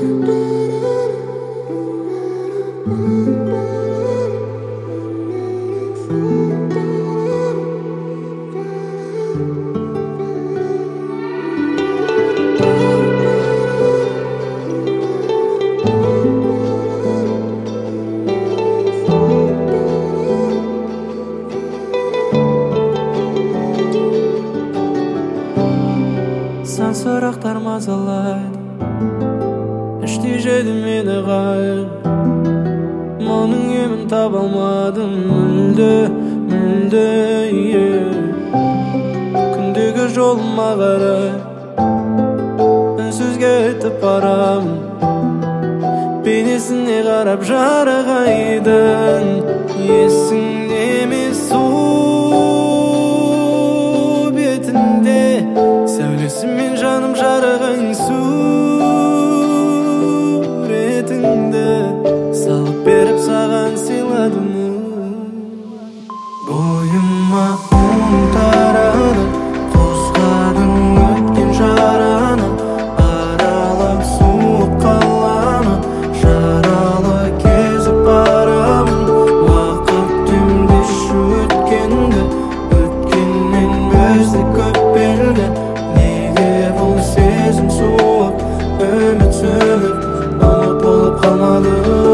Сан сұрақтар мазалайды, іштей жеді мені қайғы. Мұның емін таба алмадым мүлде, күндегі жолыма қарай үнсіз кетіп барамын. Бейнесіне қарап жарығайдың, есіңде ме су бетінде сәулесімен жаным жарығың суретіңді салып беріп саған сыйладым. Бойыма мұң тарады, қозғадың өткен жараны, аралап суық қаланы, жаралы кезіп барамын. Уақыт түнде өткенді, өткеннен өзі көп белгі. Неге бұл сезім суық, үміт сөніп, ұмыт болып қалмады?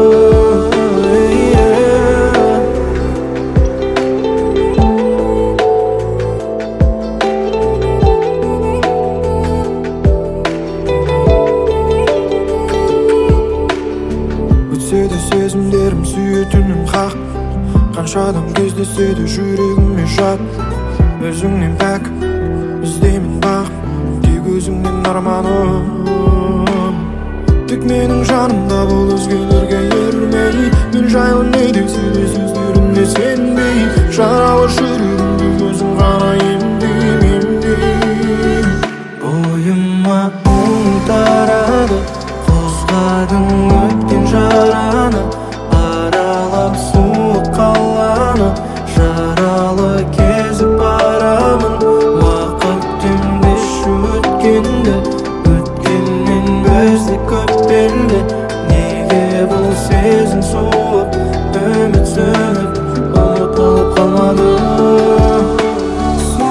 Өтсе де сезімдерім сүйетінім хақ, қанша адам кездессе де жүрегіме жат. Өзіңнен пәк іздеймін бақ, тек өзіңнен арманым. Тек менің жанымда бол, өзгелерге ермей. Мен жайлы не десе де сөздерімде сенбей, жаралы жүрегімді өзің ғана емдей. Бойыма мұң тарады, қозғадың өткен жараны, аралап суық қаланы, жаралы кезіп барамын. Уақыт түнде өткенді, өткеннен өзі көп белгі. Неге бұл сезім суық, үміт сөніп, ұмыт болып қалмады? Су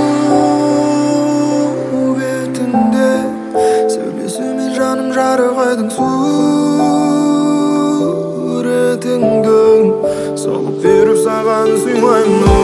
бетінде сәулесімен жаным жарығайдың суретіңді салып беріп саған сыйлаймын.